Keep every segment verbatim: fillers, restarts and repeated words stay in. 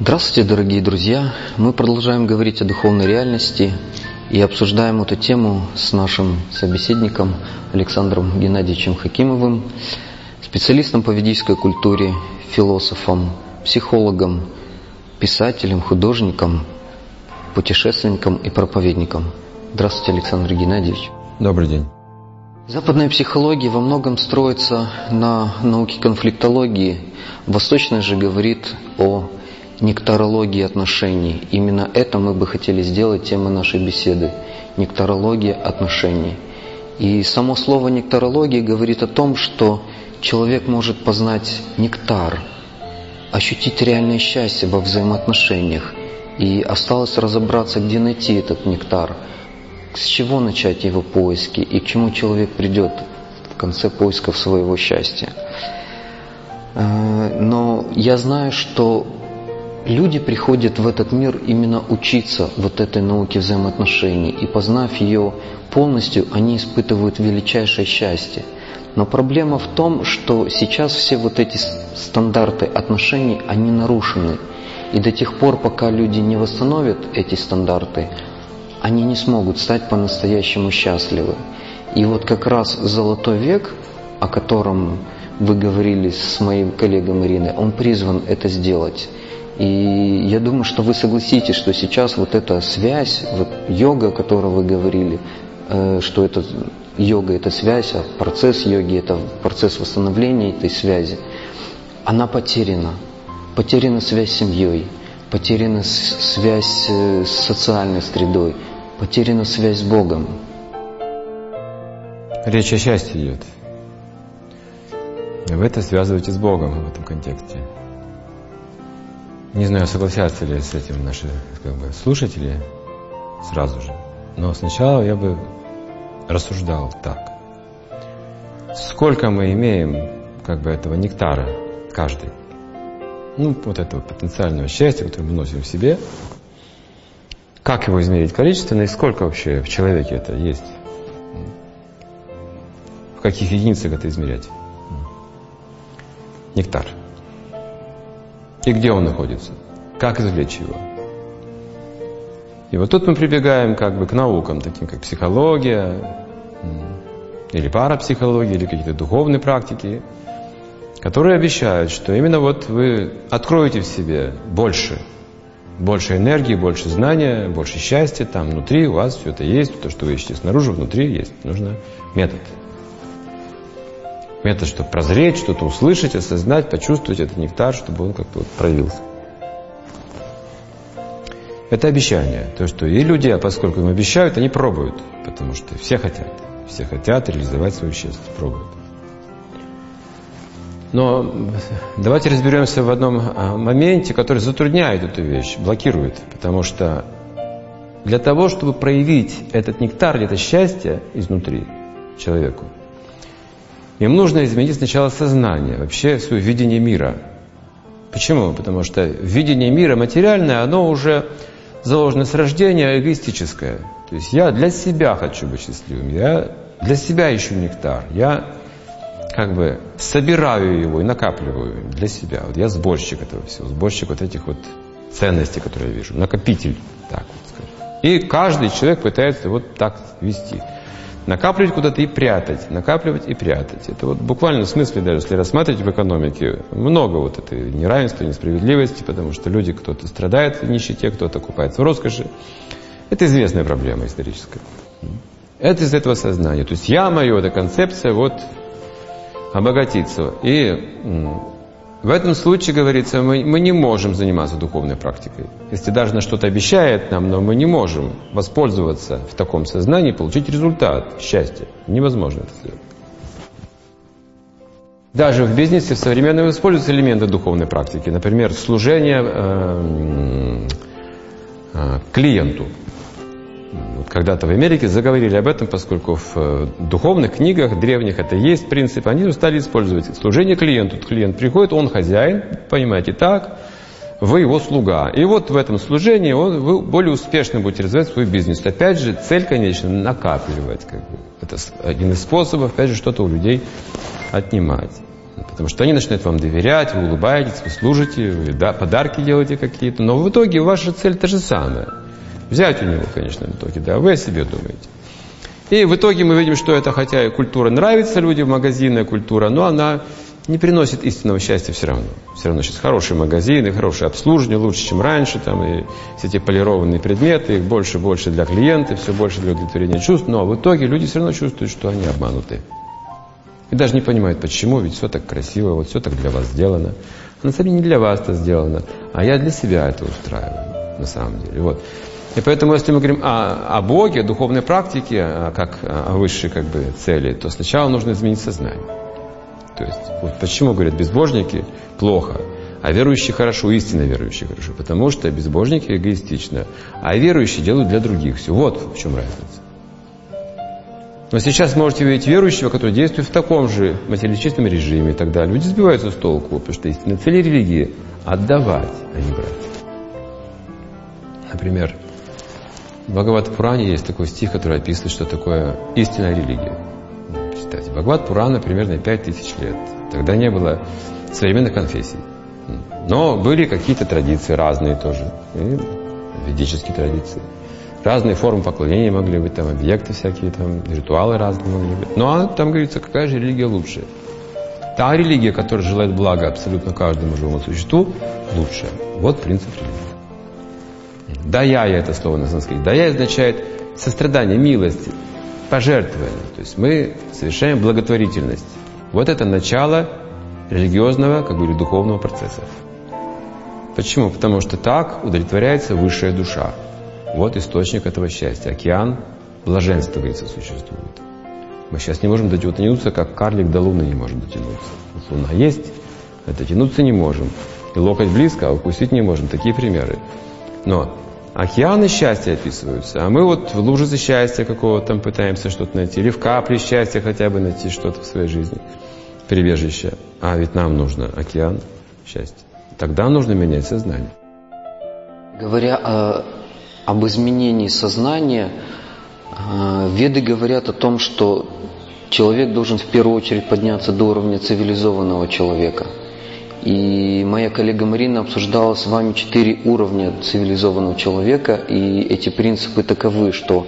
Здравствуйте, дорогие друзья! Мы продолжаем говорить о духовной реальности и обсуждаем эту тему с нашим собеседником Александром Геннадьевичем Хакимовым, специалистом по ведической культуре, философом, психологом, писателем, художником, путешественником и проповедником. Здравствуйте, Александр Геннадьевич. Добрый день. Западная психология во многом строится на науке конфликтологии. Восточная же говорит о нектарологии отношений. Именно это мы бы хотели сделать темой нашей беседы. Нектарология отношений. И само слово нектарология говорит о том, что человек может познать нектар, ощутить реальное счастье во взаимоотношениях. И осталось разобраться, где найти этот нектар, с чего начать его поиски и к чему человек придет в конце поисков своего счастья. Но я знаю, что люди приходят в этот мир именно учиться вот этой науке взаимоотношений, и познав ее полностью, они испытывают величайшее счастье. Но проблема в том, что сейчас все вот эти стандарты отношений, они нарушены. И до тех пор, пока люди не восстановят эти стандарты, они не смогут стать по-настоящему счастливы. И вот как раз золотой век, о котором вы говорили с моим коллегой Ириной, он призван это сделать. И я думаю, что вы согласитесь, что сейчас вот эта связь, вот йога, о которой вы говорили, что это йога – это связь, а процесс йоги – это процесс восстановления этой связи, она потеряна. Потеряна связь с семьей, потеряна связь с социальной средой, потеряна связь с Богом. Речь о счастье идет. Вы это связываете с Богом в этом контексте. Не знаю, согласятся ли с этим наши как бы, слушатели сразу же. Но сначала я бы рассуждал так. Сколько мы имеем как бы, этого нектара, каждый. Ну, вот этого потенциального счастья, которое мы носим в себе. Как его измерить количественно и сколько вообще в человеке это есть? В каких единицах это измерять? Нектар. И где он находится? Как извлечь его? И вот тут мы прибегаем как бы к наукам, таким как психология, или парапсихология, или какие-то духовные практики, которые обещают, что именно вот вы откроете в себе больше, больше энергии, больше знания, больше счастья, там внутри у вас все это есть, то, что вы ищете снаружи, внутри есть. Нужно метод. Метод, чтобы прозреть, что-то услышать, осознать, почувствовать этот нектар, чтобы он как-то вот проявился. Это обещание. То, что и люди, а поскольку им обещают, они пробуют, потому что все хотят. Все хотят реализовать свое счастье, пробуют. Но давайте разберемся в одном моменте, который затрудняет эту вещь, блокирует. Потому что для того, чтобы проявить этот нектар, это счастье изнутри человеку, им нужно изменить сначала сознание, вообще свое видение мира. Почему? Потому что видение мира материальное, оно уже заложено с рождения, эгоистическое. То есть я для себя хочу быть счастливым, я для себя ищу нектар, я как бы собираю его и накапливаю для себя. Вот я сборщик этого всего, сборщик вот этих вот ценностей, которые я вижу, накопитель, так вот скажем. И каждый человек пытается вот так вести. Накапливать куда-то и прятать, накапливать и прятать. Это вот буквально в смысле, даже если рассматривать в экономике, много вот этой неравенства, несправедливости, потому что люди, кто-то страдает в нищете, кто-то купается в роскоши. Это известная проблема историческая. Это из этого сознания. То есть я, мое, эта концепция, вот обогатиться. И в этом случае, говорится, мы, мы не можем заниматься духовной практикой. Если даже на что-то обещает нам, но мы не можем воспользоваться в таком сознании, получить результат счастья. Невозможно это сделать. Даже в бизнесе в современном используются элементы духовной практики. Например, служение э, э, клиенту. Вот когда-то в Америке заговорили об этом, поскольку в духовных книгах древних это есть принцип, они стали использовать служение клиенту. Клиент приходит, он хозяин, понимаете, так, вы его слуга. И вот в этом служении он, вы более успешно будете развивать свой бизнес. Опять же, цель, конечно, накапливать. Как бы. Это один из способов, опять же, что-то у людей отнимать. Потому что они начинают вам доверять, вы улыбаетесь, вы служите, вы да, подарки делаете какие-то. Но в итоге ваша цель та же самая. Взять у него, конечно, в итоге, да, вы о себе думаете. И в итоге мы видим, что это, хотя и культура нравится людям, магазинная культура, но она не приносит истинного счастья все равно. Все равно сейчас хорошие магазины, хорошее обслуживание, лучше, чем раньше, там, и все эти полированные предметы, их больше и больше для клиентов, все больше для удовлетворения чувств, но в итоге люди все равно чувствуют, что они обмануты. И даже не понимают, почему, ведь все так красиво, вот все так для вас сделано. А на самом деле не для вас это сделано, а я для себя это устраиваю, на самом деле. Вот. И поэтому, если мы говорим о, о Боге, о духовной практике, как о высшей как бы, цели, то сначала нужно изменить сознание. То есть, вот почему, говорят, безбожники плохо, а верующие хорошо, истинно верующие хорошо. Потому что безбожники эгоистично, а верующие делают для других все. Вот в чем разница. Но сейчас можете видеть верующего, который действует в таком же материалистическом режиме, и тогда люди сбиваются с толку, потому что истинная цель религии – отдавать, а не брать. Например, в Бхагават-пуране есть такой стих, который описывает, что такое истинная религия. Читайте. Бхагават-пурана примерно пять тысяч лет. Тогда не было современных конфессий. Но были какие-то традиции разные тоже. И ведические традиции. Разные формы поклонения могли быть, там объекты всякие, там ритуалы разные могли быть. Но там говорится, какая же религия лучше. Та религия, которая желает блага абсолютно каждому живому существу, лучше. Вот принцип религии. Даяя — это слово на санскрите. Даяя означает сострадание, милость, пожертвование. То есть мы совершаем благотворительность. Вот это начало религиозного, как бы, или духовного процесса. Почему? Потому что так удовлетворяется высшая душа. Вот источник этого счастья. Океан блаженства, говорится, существует. Мы сейчас не можем дотянуться, как карлик до Луны не может дотянуться. Луна есть, а дотянуться не можем. И локоть близко, а укусить не можем. Такие примеры. Но океаны счастья описываются, а мы вот в лужице счастья какого-то там пытаемся что-то найти, или в капле счастья хотя бы найти что-то в своей жизни, прибежище. А ведь нам нужно океан счастья. Тогда нужно менять сознание. Говоря о, об изменении сознания, веды говорят о том, что человек должен в первую очередь подняться до уровня цивилизованного человека. И моя коллега Марина обсуждала с вами четыре уровня цивилизованного человека, и эти принципы таковы, что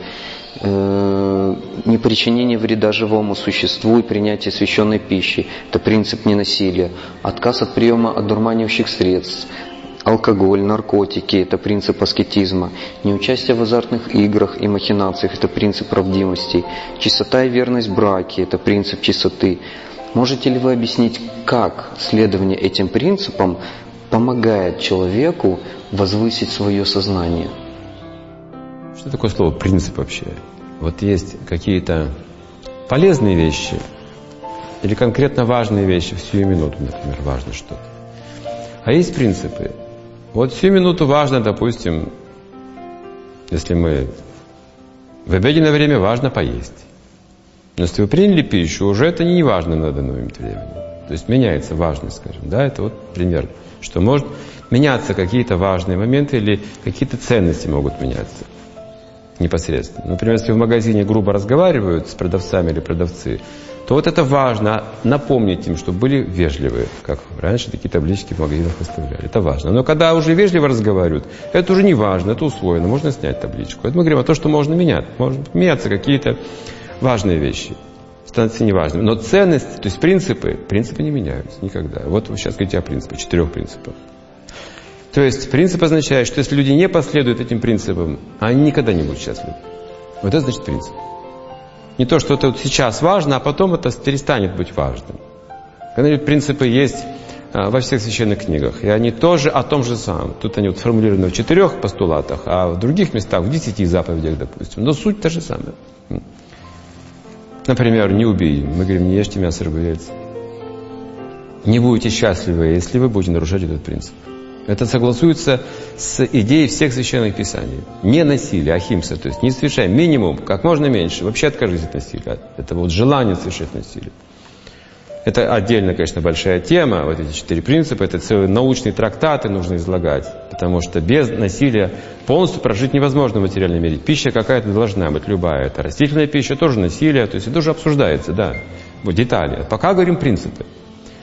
э, непричинение вреда живому существу и принятие священной пищи – это принцип ненасилия, отказ от приема одурманивающих средств, алкоголь, наркотики – это принцип аскетизма, неучастие в азартных играх и махинациях – это принцип правдивости, чистота и верность в браке – это принцип чистоты. Можете ли вы объяснить, как следование этим принципам помогает человеку возвысить свое сознание? Что такое слово «принцип» вообще? Вот есть какие-то полезные вещи или конкретно важные вещи в сию минуту, например, важно что-то. А есть принципы. Вот в сию минуту важно, допустим, если мы в обеденное время важно поесть. Но если вы приняли пищу, уже это не важно на данный момент времени. То есть меняется важность, скажем. Да, это вот пример, что может меняться какие-то важные моменты или какие-то ценности могут меняться непосредственно. Например, если в магазине грубо разговаривают с продавцами или продавцы, то вот это важно напомнить им, чтобы были вежливые, как раньше такие таблички в магазинах выставляли. Это важно. Но когда уже вежливо разговаривают, это уже не важно, это усвоено, можно снять табличку. Это мы говорим о том, что можно менять. Можно меняться какие-то важные вещи, становятся неважными. Но ценности, то есть принципы, принципы не меняются никогда. Вот вы сейчас говорите о принципах, четырех принципах. То есть принцип означает, что если люди не последуют этим принципам, они никогда не будут счастливы. Вот это значит принцип. Не то, что это вот сейчас важно, а потом это перестанет быть важным. Когда принципы есть во всех священных книгах, и они тоже о том же самом. Тут они вот сформулированы в четырех постулатах, а в других местах, в десяти заповедях, допустим. Но суть та же самая. Например, не убей. Мы говорим, не ешьте мясо, рыбу, яйца. Не будете счастливы, если вы будете нарушать этот принцип. Это согласуется с идеей всех священных писаний. Не насилие, ахимса, то есть не совершаем минимум, как можно меньше. Вообще откажитесь от насилия. Это вот желание совершать насилие. Это отдельно, конечно, большая тема. Вот эти четыре принципа, это целые научные трактаты нужно излагать. Потому что без насилия полностью прожить невозможно в материальном мире. Пища какая-то должна быть, любая. Это растительная пища, тоже насилие. То есть это уже обсуждается, да. Вот детали. Пока говорим принципы.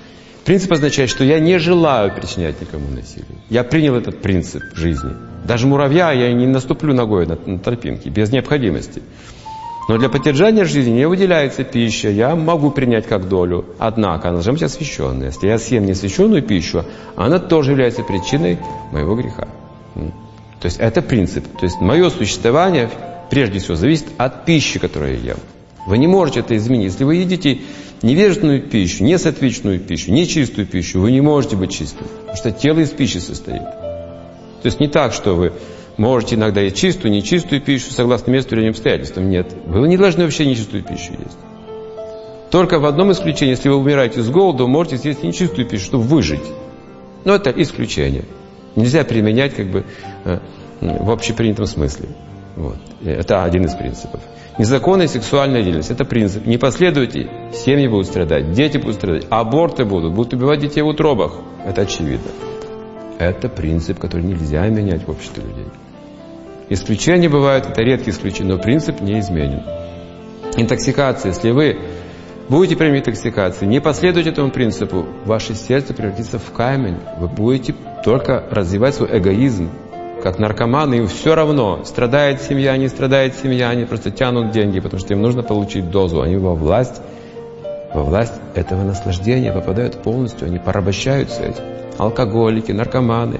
Принцип означает, что я не желаю причинять никому насилие. Я принял этот принцип жизни. Даже муравья я не наступлю ногой на, на тропинке, без необходимости. Но для поддержания жизни не выделяется пища, я могу принять как долю. Однако она должна быть освященная. Если я съем неосвященную пищу, она тоже является причиной моего греха. То есть это принцип. То есть мое существование прежде всего зависит от пищи, которую я ем. Вы не можете это изменить. Если вы едите невежественную пищу, несоответственную пищу, нечистую пищу, вы не можете быть чистым. Потому что тело из пищи состоит. То есть не так, что вы можете иногда есть чистую, нечистую пищу, согласно месту или обстоятельствам. Нет. Вы не должны вообще нечистую пищу есть. Только в одном исключении, если вы умираете с голоду, вы можете съесть нечистую пищу, чтобы выжить. Но это исключение. Нельзя применять как бы в общепринятом смысле. Вот. Это один из принципов. Незаконная сексуальная деятельность – это принцип. Не последуйте, семьи будут страдать, дети будут страдать, аборты будут, будут убивать детей в утробах. Это очевидно. Это принцип, который нельзя менять в обществе людей. Исключения бывают, это редкие исключения, но принцип не изменен. Интоксикация. Если вы будете применять интоксикацию, не последуйте этому принципу, ваше сердце превратится в камень. Вы будете только развивать свой эгоизм. Как наркоманы, им все равно, страдает семья, не страдает семья, они просто тянут деньги, потому что им нужно получить дозу. Они во власть, во власть этого наслаждения попадают полностью, они порабощаются этим. Алкоголики, наркоманы,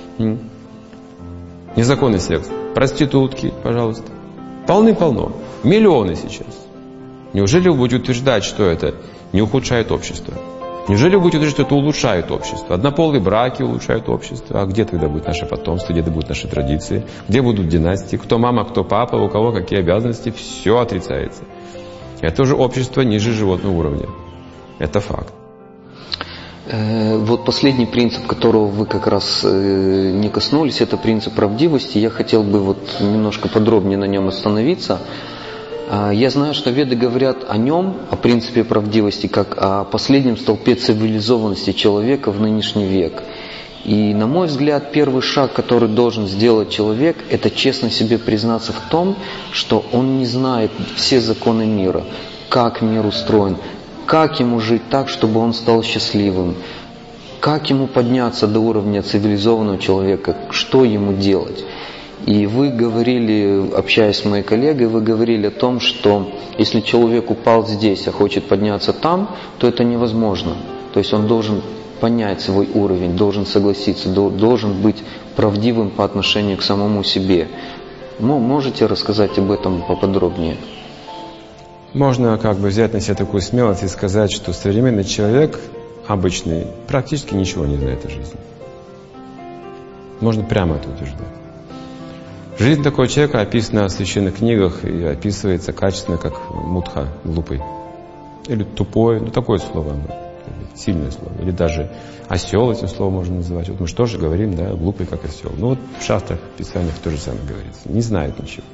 незаконный секс, проститутки, пожалуйста. Полны-полно. Миллионы сейчас. Неужели вы будете утверждать, что это не ухудшает общество? Неужели вы будете утверждать, что это улучшает общество? Однополые браки улучшают общество. А где тогда будет наше потомство, где будут наши традиции? Где будут династии? Кто мама, кто папа, у кого какие обязанности? Все отрицается. Это уже общество ниже животного уровня. Это факт. Вот последний принцип, которого вы как раз не коснулись, это принцип правдивости. Я хотел бы вот немножко подробнее на нем остановиться. Я знаю, что веды говорят о нем, о принципе правдивости, как о последнем столпе цивилизованности человека в нынешний век. И, на мой взгляд, первый шаг, который должен сделать человек, это честно себе признаться в том, что он не знает все законы мира, как мир устроен, как ему жить так, чтобы он стал счастливым, как ему подняться до уровня цивилизованного человека, что ему делать. И вы говорили, общаясь с моей коллегой, вы говорили о том, что если человек упал здесь, а хочет подняться там, то это невозможно. То есть он должен понять свой уровень, должен согласиться, должен быть правдивым по отношению к самому себе. Ну, можете рассказать об этом поподробнее? Можно как бы взять на себя такую смелость и сказать, что современный человек, обычный, практически ничего не знает о жизни. Можно прямо это утверждать. Жизнь такого человека описана в священных книгах и описывается качественно как мудха, глупый. Или тупой, ну такое слово, сильное слово. Или даже осел этим словом можно называть. Вот мы же тоже говорим, да, глупый как осел. Ну вот в шастрах, в писаниях то же самое говорится. Не знают ничего.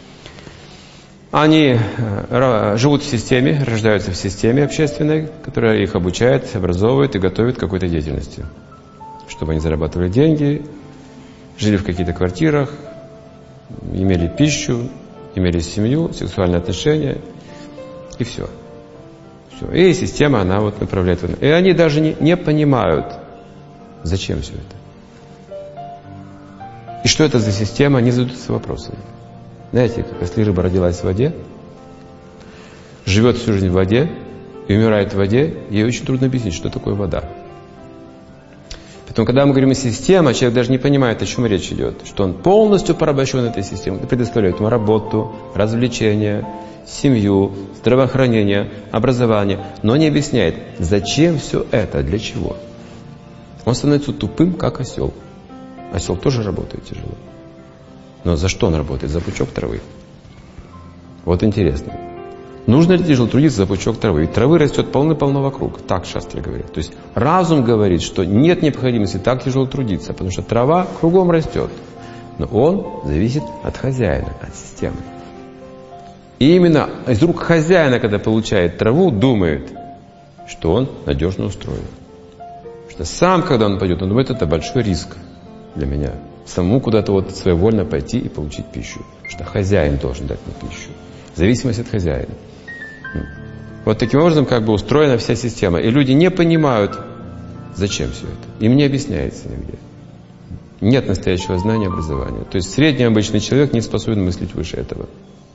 Они живут в системе, рождаются в системе общественной, которая их обучает, образовывает и готовит к какой-то деятельности. Чтобы они зарабатывали деньги, жили в каких-то квартирах, имели пищу, имели семью, сексуальные отношения, и все. все. И система, она вот направляет. И они даже не, не понимают, зачем все это. И что это за система, они задаются вопросами. Знаете, как если рыба родилась в воде, живет всю жизнь в воде и умирает в воде, ей очень трудно объяснить, что такое вода. Поэтому, когда мы говорим о системе, человек даже не понимает, о чем речь идет. Что он полностью порабощен этой системой. Это предоставляет ему работу, развлечения, семью, здравоохранение, образование. Но не объясняет, зачем все это, для чего. Он становится тупым, как осел. Осел тоже работает тяжело. Но за что он работает? За пучок травы. Вот интересно. Нужно ли тяжело трудиться за пучок травы? Ведь травы растет полно-полно вокруг. Так шастры говорят. То есть разум говорит, что нет необходимости так тяжело трудиться, потому что трава кругом растет. Но он зависит от хозяина, от системы. И именно из рук хозяина, когда получает траву, думает, что он надежно устроен. Потому что сам, когда он пойдет, он думает, это большой риск для меня. Самому куда-то вот своевольно пойти и получить пищу. Потому что хозяин должен дать мне пищу. В зависимости от хозяина. Вот таким образом как бы устроена вся система. И люди не понимают, Зачем все это? Им не объясняется нигде. Нет настоящего знания, образования. То есть средний обычный человек не способен мыслить выше этого.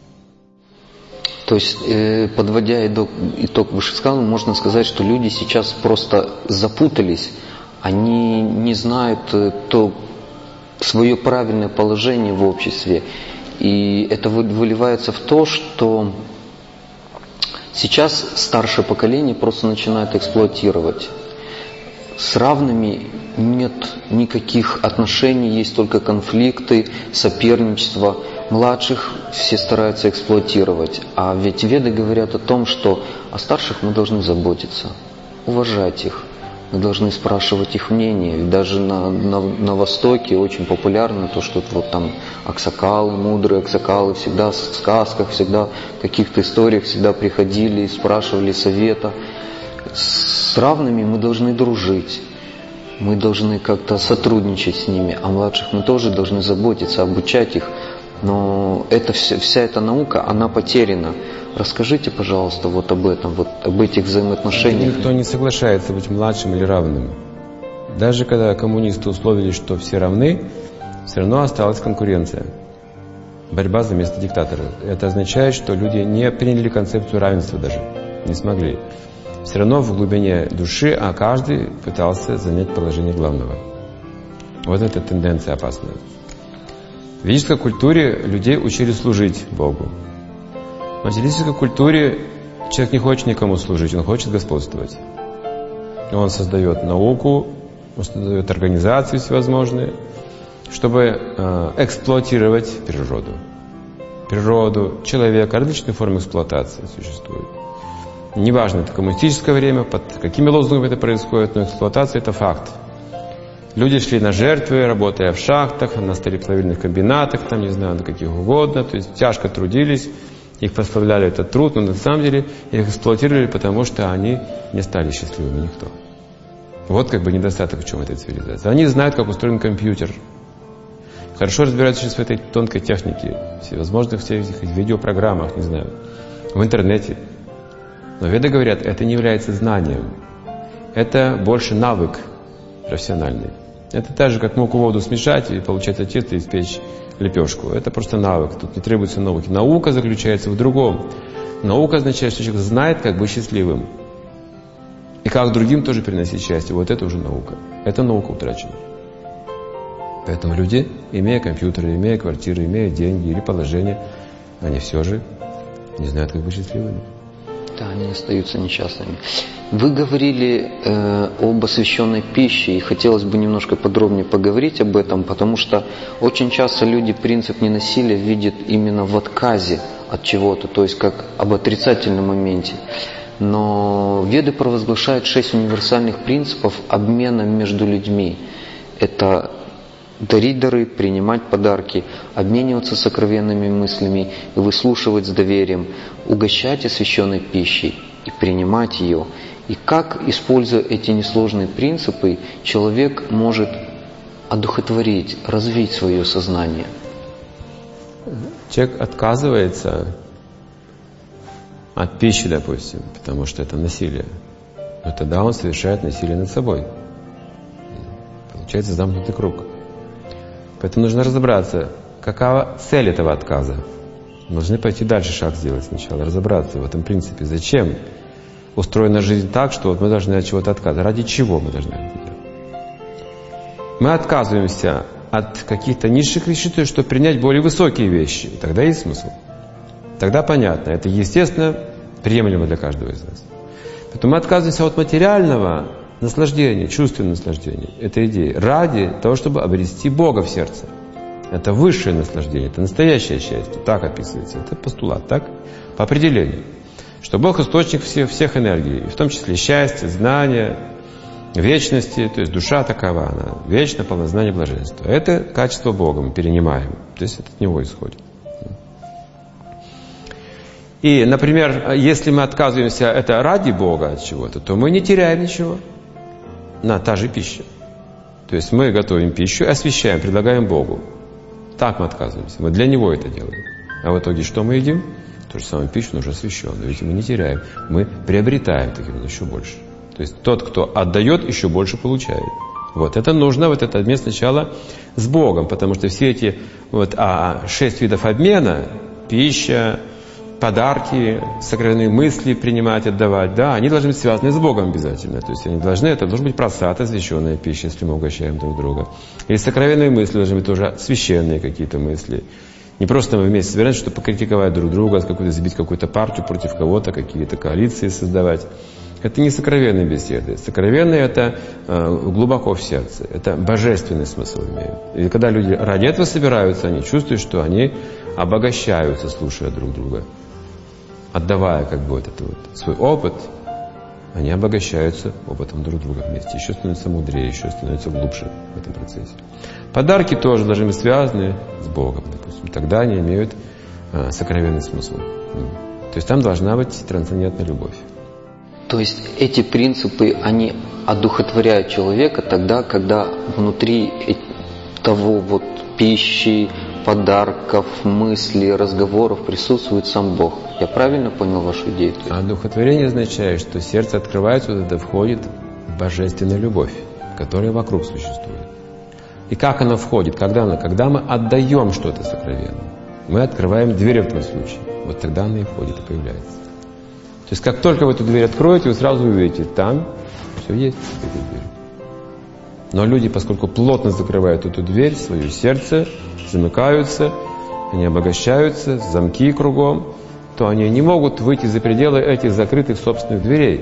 То есть, э, подводя итог, итог вышесказанного, можно сказать, что люди сейчас просто запутались, они не знают э, то свое правильное положение в обществе. И это выливается в то, что сейчас старшее поколение просто начинает эксплуатировать. С равными нет никаких отношений, есть только конфликты, соперничество. Младших все стараются эксплуатировать. А ведь Веды говорят о том, что о старших мы должны заботиться, уважать их. Мы должны спрашивать их мнение. И даже на, на, на Востоке очень популярно то, что вот там аксакалы, мудрые аксакалы всегда в сказках, всегда в каких-то историях всегда приходили и спрашивали совета. С равными мы должны дружить. Мы должны как-то сотрудничать с ними. О младших мы тоже должны заботиться, обучать их. Но это, вся, вся эта наука, она потеряна. Расскажите, пожалуйста, вот об этом, вот об этих взаимоотношениях. Никто не соглашается быть младшим или равным. Даже когда коммунисты условились, что все равны, все равно осталась конкуренция. Борьба за место диктатора. Это означает, что люди не приняли концепцию равенства даже. Не смогли. Все равно в глубине души, а каждый пытался занять положение главного. Вот эта тенденция опасная. В ведической культуре людей учили служить Богу. В материалистической культуре человек не хочет никому служить, он хочет господствовать. Он создает науку, он создает организации всевозможные, чтобы э, эксплуатировать природу. Природу, человека, различные формы эксплуатации существуют. Неважно, это коммунистическое время, под какими лозунгами это происходит, но эксплуатация – это факт. Люди шли на жертвы, работая в шахтах, на сталеплавильных комбинатах, там, не знаю, на каких угодно, то есть тяжко трудились, их прославляли этот труд, но на самом деле их эксплуатировали, потому что они не стали счастливыми никто. Вот как бы недостаток в чем этой цивилизации. Они знают, как устроен компьютер, хорошо разбираются сейчас в этой тонкой технике, всевозможных всех этих видеопрограммах, не знаю, в интернете. Но Веды говорят, это не является знанием, это больше навык профессиональный. Это так же, как муку в воду смешать и получается тесто и испечь лепешку. Это просто навык, тут не требуется науки. Наука заключается в другом. Наука означает, что человек знает, как быть счастливым. И как другим тоже приносить счастье. Вот это уже наука. Это наука утрачена. Поэтому люди, имея компьютеры, имея квартиры, имея деньги или положение, они все же не знают, как быть счастливыми. Да, они остаются несчастными. Вы говорили э, об освященной пище, и хотелось бы немножко подробнее поговорить об этом, потому что очень часто люди принцип ненасилия видят именно в отказе от чего-то, то есть как об отрицательном моменте. Но Веды провозглашают шесть универсальных принципов обмена между людьми. Это дарить дары, принимать подарки, обмениваться сокровенными мыслями и выслушивать с доверием, угощать освященной пищей и принимать ее. И как, используя эти несложные принципы, человек может одухотворить, развить свое сознание? Человек отказывается от пищи, допустим, потому что это насилие. Но тогда он совершает насилие над собой. Получается замкнутый круг. Поэтому нужно разобраться, какова цель этого отказа. Мы должны пойти дальше шаг сделать сначала, разобраться в этом принципе. Зачем устроена жизнь так, что вот мы должны от чего-то отказываться? Ради чего мы должны это делать? Мы отказываемся от каких-то низших вещей, чтобы принять более высокие вещи. И тогда есть смысл. Тогда понятно. Это, естественно, приемлемо для каждого из нас. Поэтому мы отказываемся от материального наслаждение, чувственное наслаждение, это идея, ради того, чтобы обрести Бога в сердце. Это высшее наслаждение, это настоящее счастье, так описывается, это постулат, так? По определению. Что Бог источник всех, всех энергий, в том числе счастья, знания, вечности, то есть душа такова, она вечно полна знания, блаженства. Это качество Бога мы перенимаем, то есть это от Него исходит. И, например, если мы отказываемся это ради Бога от чего-то, то мы не теряем ничего. На, та же пища. То есть мы готовим пищу, освящаем, предлагаем Богу. Так мы отказываемся. Мы для Него это делаем. А в итоге что мы едим? Ту же самую пищу, но уже освященную. Ведь мы не теряем. Мы приобретаем таким еще больше. То То есть тот, кто отдает, еще больше получает. Вот это нужно, вот этот обмен сначала с Богом, потому что все эти вот, а, шесть видов обмена, пища, подарки, сокровенные мысли принимать, отдавать, да, они должны быть связаны с Богом обязательно. То есть они должны, это должна быть просад, освященная пища, если мы угощаем друг друга. Или сокровенные мысли должны быть тоже священные какие-то мысли. Не просто мы вместе собираемся, чтобы покритиковать друг друга, какую-то, забить какую-то партию против кого-то, какие-то коалиции создавать. Это не сокровенные беседы. Сокровенные — это э, глубоко в сердце. Это божественный смысл имеют. И когда люди ради этого собираются, они чувствуют, что они обогащаются, слушая друг друга. Отдавая как бы вот этот вот свой опыт, они обогащаются опытом друг друга вместе. Еще становятся мудрее, еще становятся глубже в этом процессе. Подарки тоже должны быть связаны с Богом, допустим. Тогда они имеют э, сокровенный смысл. То есть там должна быть трансцендентная любовь. То есть эти принципы, они одухотворяют человека тогда, когда внутри того вот пищи, подарков, мыслей, разговоров присутствует сам Бог. Я правильно понял вашу идею? Одухотворение означает, что сердце открывается, вот это входит божественная любовь, которая вокруг существует. И как она входит? Когда она? Когда мы отдаем что-то сокровенное. Мы открываем дверь в этом случае. Вот тогда она и входит, и появляется. То есть как только вы эту дверь откроете, вы сразу увидите, там все есть в этой двери. Но люди, поскольку плотно закрывают эту дверь, свое сердце, замыкаются, они обогащаются, замки кругом, то они не могут выйти за пределы этих закрытых собственных дверей.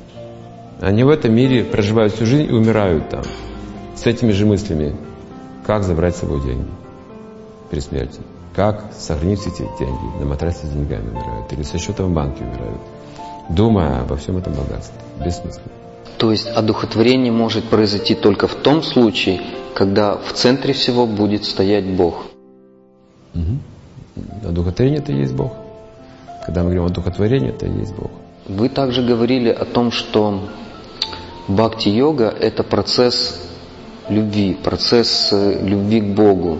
Они в этом мире проживают всю жизнь и умирают там. С этими же мыслями, как забрать с собой деньги при смерти, как сохранить эти деньги, на матрасе с деньгами умирают, или со счета в банке умирают, думая обо всем этом богатстве. Бессмысленно. То есть одухотворение может произойти только в том случае, когда в центре всего будет стоять Бог. Угу. Одухотворение — это и есть Бог. Когда мы говорим о одухотворении, это и есть Бог. Вы также говорили о том, что бхакти-йога — это процесс любви, процесс любви к Богу.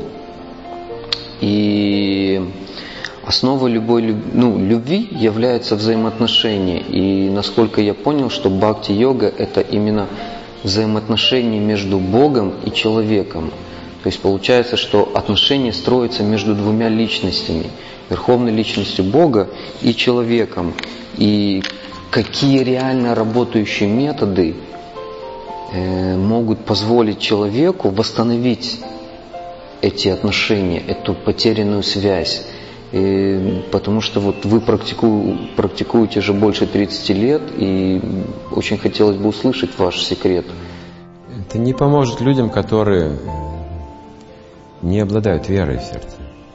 И основой любой ну, любви является взаимоотношения. И насколько я понял, что бхакти-йога — это именно взаимоотношения между Богом и человеком. То есть получается, что отношения строятся между двумя личностями. Верховной личностью Бога и человеком. И какие реально работающие методы э, могут позволить человеку восстановить эти отношения, эту потерянную связь. И, потому что вот вы практику, практикуете уже больше тридцати лет, и очень хотелось бы услышать ваш секрет. Это не поможет людям, которые не обладают верой в сердце.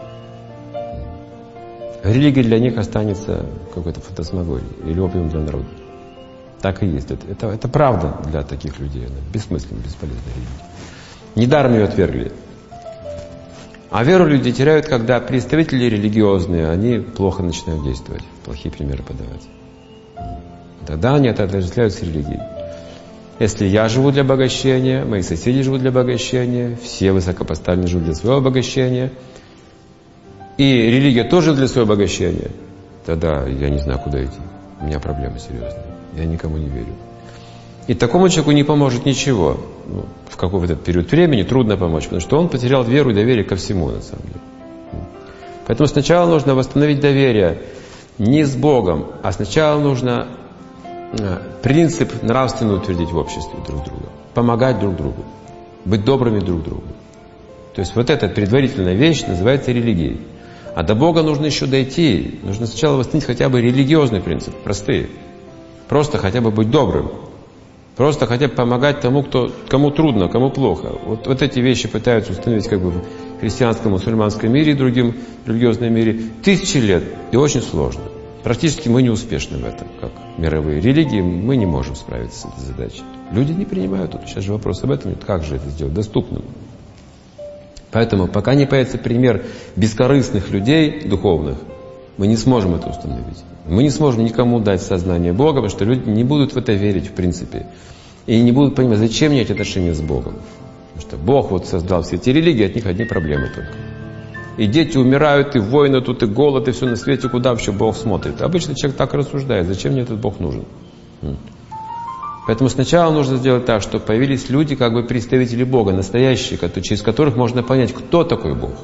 Религия для них останется какой-то фантасмагорией или опиум для народа. Так и есть. Это, это, это правда для таких людей. Она бессмысленная, бесполезная религия. Недаром ее отвергли. А веру люди теряют, когда представители религиозные, они плохо начинают действовать, плохие примеры подавать. Тогда они отождествляются с религией. Если я живу для обогащения, мои соседи живут для обогащения, все высокопоставленные живут для своего обогащения, и религия тоже для своего обогащения, тогда я не знаю, куда идти. У меня проблемы серьезные. Я никому не верю. И такому человеку не поможет ничего. Ну, в какой-то период времени трудно помочь, потому что он потерял веру и доверие ко всему, на самом деле. Поэтому сначала нужно восстановить доверие не с Богом, а сначала нужно принцип нравственно утвердить в обществе друг друга. Помогать друг другу. Быть добрыми друг другу. То есть вот эта предварительная вещь называется религией. А до Бога нужно еще дойти. Нужно сначала восстановить хотя бы религиозный принцип, простые. Просто хотя бы быть добрым. Просто хотя бы помогать тому, кто, кому трудно, кому плохо. Вот, вот эти вещи пытаются установить как бы в христианском, мусульманском мире и другим религиозном мире тысячи лет. И очень сложно. Практически мы не успешны в этом, как мировые религии. Мы не можем справиться с этой задачей. Люди не принимают это. Сейчас же вопрос об этом. Как же это сделать доступным? Поэтому пока не появится пример бескорыстных людей духовных, мы не сможем это установить. Мы не сможем никому дать сознание Бога, потому что люди не будут в это верить в принципе. И не будут понимать, зачем мне эти отношения с Богом. Потому что Бог вот создал все эти религии, от них одни проблемы только. И дети умирают, и войны тут, и голод, и все на свете, куда вообще Бог смотрит. Обычно человек так рассуждает, зачем мне этот Бог нужен? Поэтому сначала нужно сделать так, чтобы появились люди, как бы представители Бога, настоящие, через которых можно понять, кто такой Бог.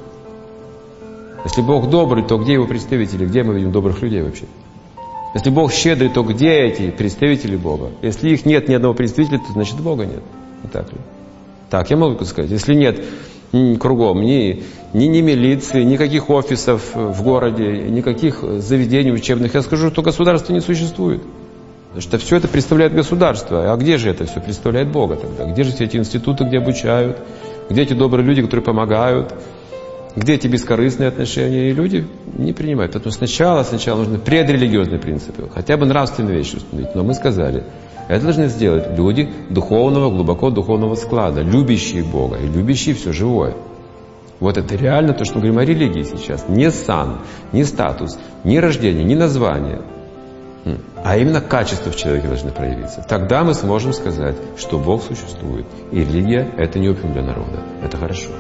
Если Бог добрый, то где его представители? Где мы видим добрых людей вообще? Если Бог щедрый, то где эти представители Бога? Если их нет ни одного представителя, то значит Бога нет. Не так ли? Так, я могу сказать. Если нет кругом ни, ни, ни милиции, никаких офисов в городе, никаких заведений учебных, я скажу, что государства не существует. Потому что все это представляет государство. А где же это все представляет Бога тогда? Где же все эти институты, где обучают? Где эти добрые люди, которые помогают? Где эти бескорыстные отношения? И люди не принимают. Поэтому сначала, сначала нужны предрелигиозные принципы. Хотя бы нравственные вещи установить. Но мы сказали, это должны сделать люди духовного, глубоко духовного склада, любящие Бога и любящие все живое. Вот это реально то, что мы говорим о религии сейчас. Не сан, не статус, не рождение, не название. А именно качества в человеке должны проявиться. Тогда мы сможем сказать, что Бог существует. И религия — это не опиум для народа. Это хорошо.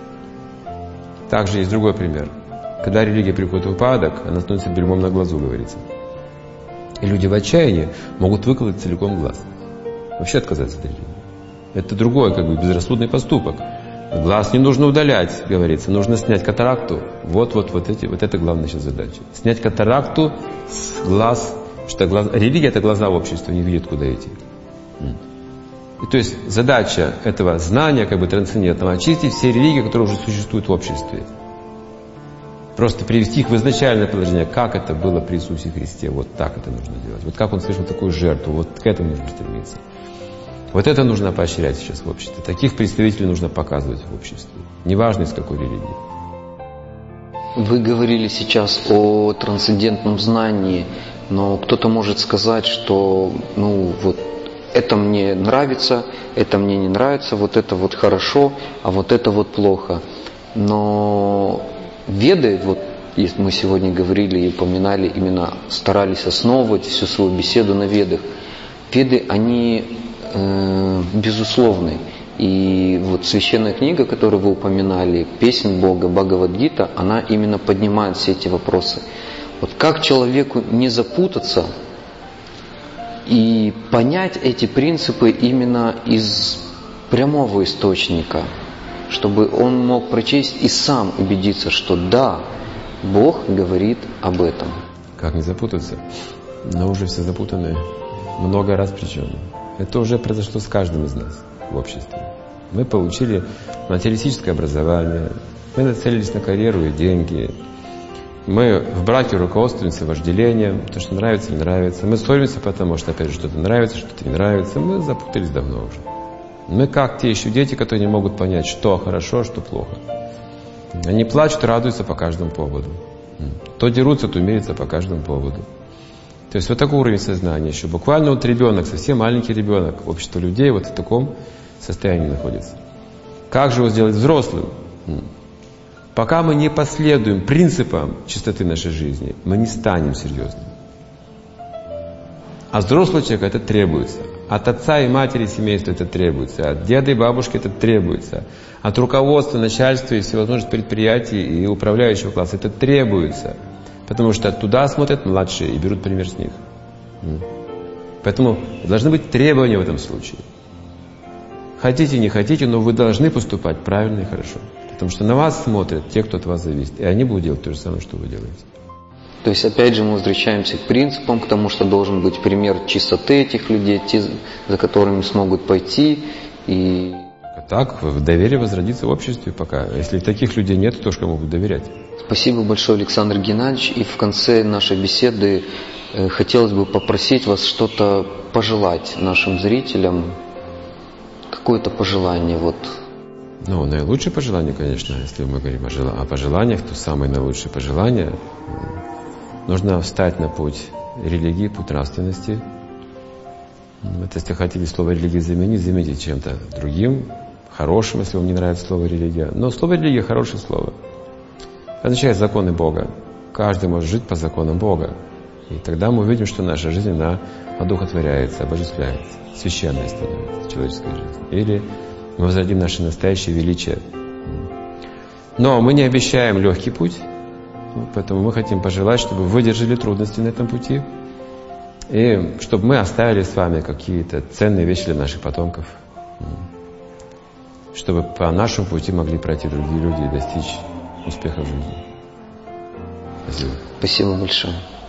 Также есть другой пример. Когда религия приходит в упадок, она становится бельмом на глазу, говорится. И люди в отчаянии могут выколоть целиком глаз. Вообще отказаться от религии. Это другой, как бы, безрассудный поступок. Глаз не нужно удалять, говорится. Нужно снять катаракту. Вот, вот, вот, эти, вот это главная сейчас задача. Снять катаракту с глаз. Что глаз... Религия — это глаза общества, не видит, куда идти. И то есть задача этого знания, как бы трансцендентного, очистить все религии, которые уже существуют в обществе. Просто привести их в изначальное положение, как это было при Иисусе Христе. Вот так это нужно делать. Вот как Он совершил такую жертву, вот к этому нужно стремиться. Вот это нужно поощрять сейчас в обществе. Таких представителей нужно показывать в обществе. Неважно, из какой религии. Вы говорили сейчас о трансцендентном знании, но кто-то может сказать, что ну вот это мне нравится, это мне не нравится, вот это вот хорошо, а вот это вот плохо. Но Веды, вот если мы сегодня говорили и упоминали, именно старались основывать всю свою беседу на Ведах. Веды, они э, безусловны. И вот священная книга, которую вы упоминали, «Песнь Бога», Бхагавад-гита, она именно поднимает все эти вопросы. Вот как человеку не запутаться и понять эти принципы именно из прямого источника, чтобы он мог прочесть и сам убедиться, что да, Бог говорит об этом. Как не запутаться? Но уже все запутаны. Много раз причем. Это уже произошло с каждым из нас в обществе. Мы получили материалистическое образование, мы нацелились на карьеру и деньги. Мы в браке руководствуемся вожделением, то, что нравится, не нравится. Мы ссоримся, потому что, опять же, что-то нравится, что-то не нравится. Мы запутались давно уже. Мы как те еще дети, которые не могут понять, что хорошо, что плохо. Они плачут, радуются по каждому поводу. То дерутся, то мирятся по каждому поводу. То есть вот такой уровень сознания еще. Буквально вот ребенок, совсем маленький ребенок, общество людей вот в таком состоянии находится. Как же его сделать взрослым? Пока мы не последуем принципам чистоты нашей жизни, мы не станем серьезными. А взрослый человек это требуется. От отца и матери семейства это требуется. От деда и бабушки это требуется. От руководства, начальства и всевозможных предприятий и управляющего класса это требуется. Потому что туда смотрят младшие и берут пример с них. Поэтому должны быть требования в этом случае. Хотите, не хотите, но вы должны поступать правильно и хорошо. Потому что на вас смотрят те, кто от вас зависит. И они будут делать то же самое, что вы делаете. То есть, опять же, мы возвращаемся к принципам, к тому, что должен быть пример чистоты этих людей, те, за которыми смогут пойти. И... Так, доверие возродится в обществе пока. Если таких людей нет, то кому будут доверять? Спасибо большое, Александр Геннадьевич. И в конце нашей беседы э, хотелось бы попросить вас что-то пожелать нашим зрителям. Какое-то пожелание вот. Ну, наилучшее пожелание, конечно, если мы говорим о, жел... о пожеланиях, то самое наилучшее пожелание. Нужно встать на путь религии, путь нравственности. Вот если хотите слово «религия» заменить, замените чем-то другим, хорошим, если вам не нравится слово «религия». Но слово «религия» — хорошее слово. Означает законы Бога. Каждый может жить по законам Бога. И тогда мы увидим, что наша жизнь, она одухотворяется, обожествляется, священной становится человеческая жизнь. Или мы возродим наше настоящее величие. Но мы не обещаем легкий путь. Поэтому мы хотим пожелать, чтобы вы выдержали трудности на этом пути. И чтобы мы оставили с вами какие-то ценные вещи для наших потомков. Чтобы по нашему пути могли пройти другие люди и достичь успеха в жизни. Спасибо. Спасибо большое.